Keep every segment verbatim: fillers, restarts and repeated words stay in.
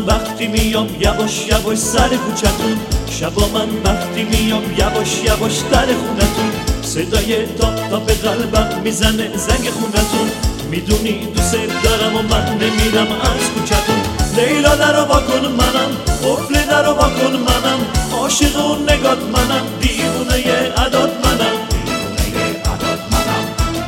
وقتی میام یواش یواش سر کوچتون، شبا من وقتی میام یواش یواش در خونتون، صدای تاپ تاپ قلبم میزنه زنگ خونتون. میدونی دوست دارم و من نمیرم از کوچتون. لیلا درو واکن منم، قفل درو واکن منم، عاشق اون نگات منم، دیوونه عداد منم، دیوونه عداد منم.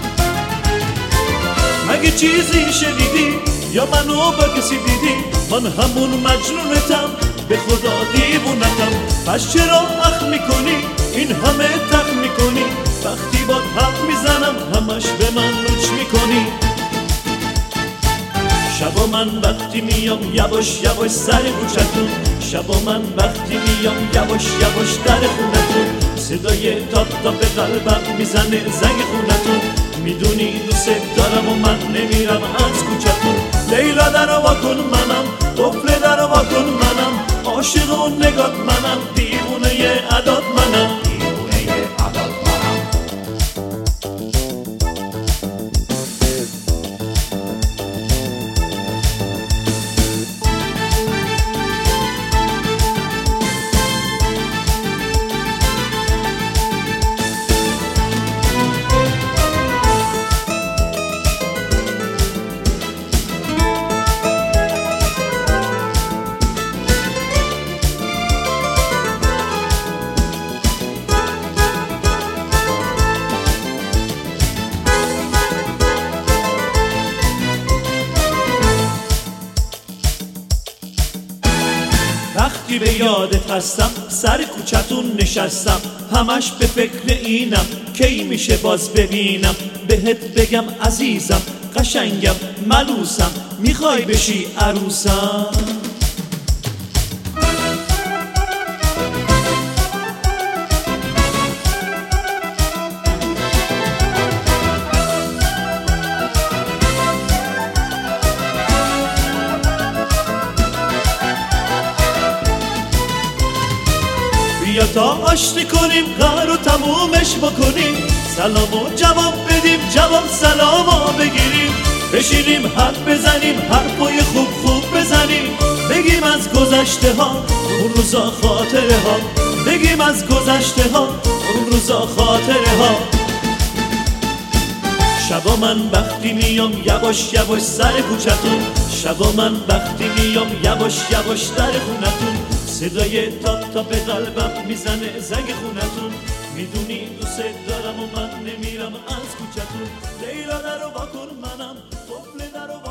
مگه چیزی شنیدی یا منو با کسی دیدی؟ من همون مجنونتم، به خدا دیوونتم. پس چرا اخم میکنی این همه تخ میکنی؟ وقتی با حرف میزنم همش به من لوچ میکنی. شبا من وقتی میام یواش یواش سر کوچتون، شبا من وقتی میام یواش یواش در خونتون، صدای تاپ تاپ قلبم میزنه زنگ خونتون. میدونی دوست دارم و من نمیرم از کوچتون. لیلا درو واکن منم، قفل درو واکن منم، عاشق اون نگات منم، دیوونه عداد منم، دیوونه عداد منم. وقتی به یادت هستم سر کوچتون نشستم، همش به فکر اینم کی میشه باز ببینم. بهت بگم عزیزم قشنگم ملوسم، میخوای بشی عروسم؟ بیا تا آشتی کنیم قرار رو تمومش بکنیم، سلامو جواب بدیم جواب سلامو بگیریم، بشینیم حرف بزنیم حرفای خوب خوب بزنیم، بگیم از گذشته ها اون روزا خاطره ها، بگیم از گذشته ها اون روزا خاطره ها. شبا من وقتی میام یواش یواش سر کوچتون، شبا من وقتی میام یواش یواش در خونتون، صدای تاپ تاپ قلبم میزنه زنگ خونتون. میدونی دوست دارم و من نمیرم از کوچتون. لیلا درو واکن منم، قفل درو